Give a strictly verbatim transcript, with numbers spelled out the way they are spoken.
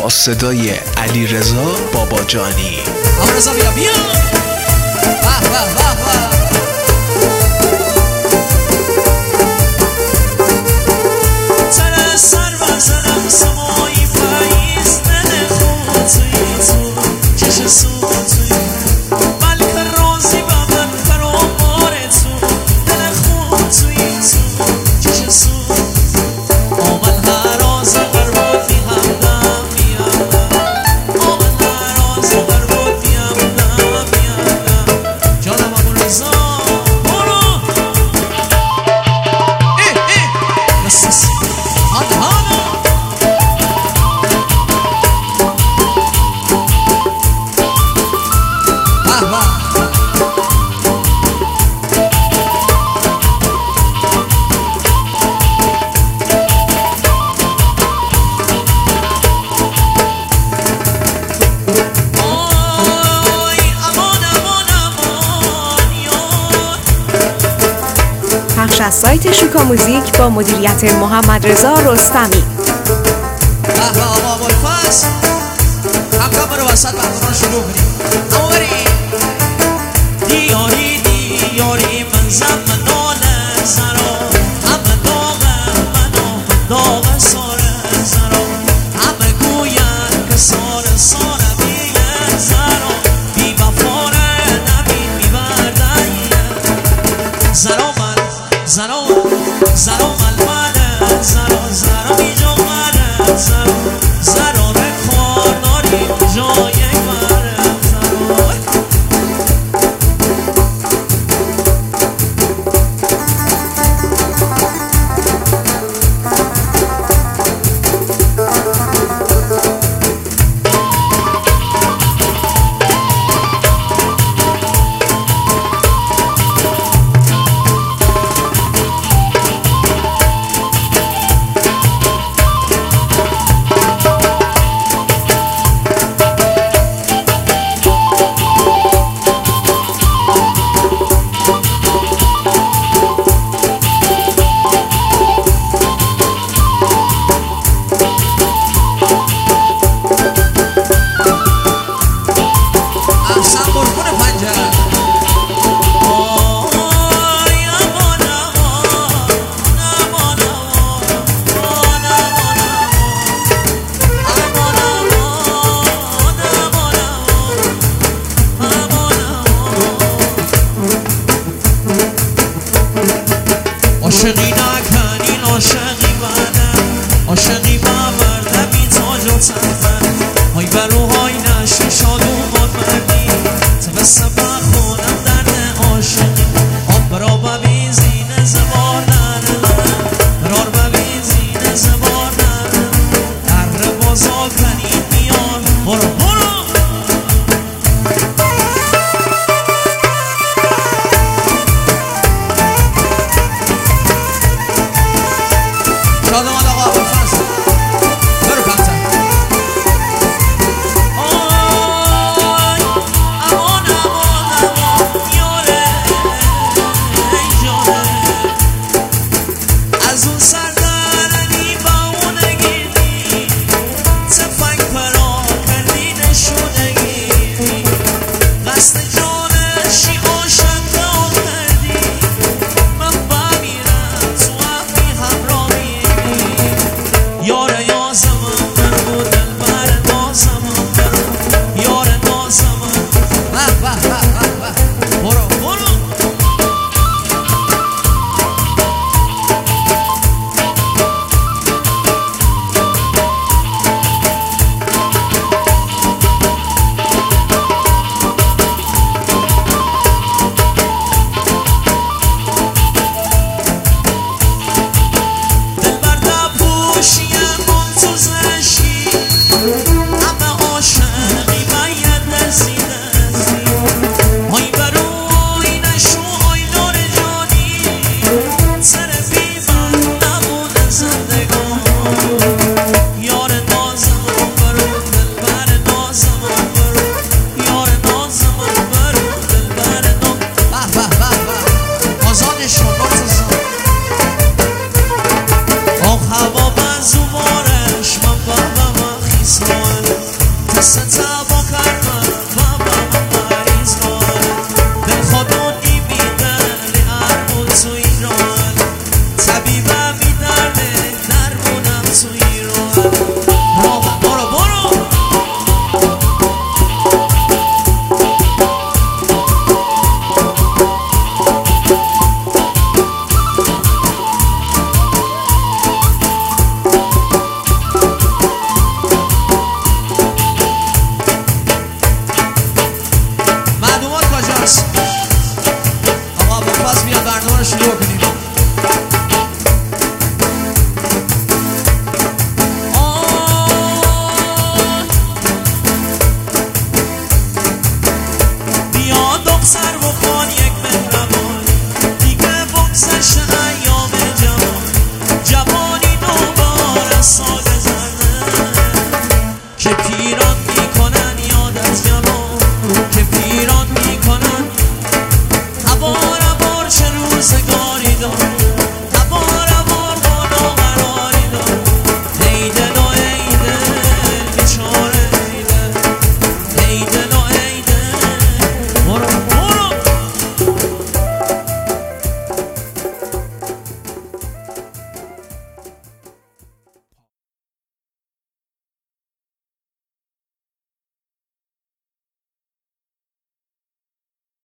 با صدای علیرضا باباجانی. آقا رضا بیا بیا واه واه واه واه. سر سر و سرم سمایی پاییز دل خود توی تو چش سود توی بلکه روزی با من فرامار تو دل خود توی تو چش سود آمن هر آز قرباتی همدم میادم آمن هر آز قرباتی همدم میادم جانم ابو رضا برو اه اه نسس هانا هانا واه واه. پخش از سایت شوکا موزیک با مدیریت محمد رضا رستمی. به به آقا ابوالفضل همکا برو وسط برنامه شروع کنیم. اما بریم دیاری دیاری من زم ناله زرا همه داغه منو داغه ساره زرا همه گوین که ساره ساره بیه زرا بی وفاره نبین میبردهیه زرا من زرا زرا من منه زرا زرا بیجا منه زرا زرا رکار داری جای منه زرا ستم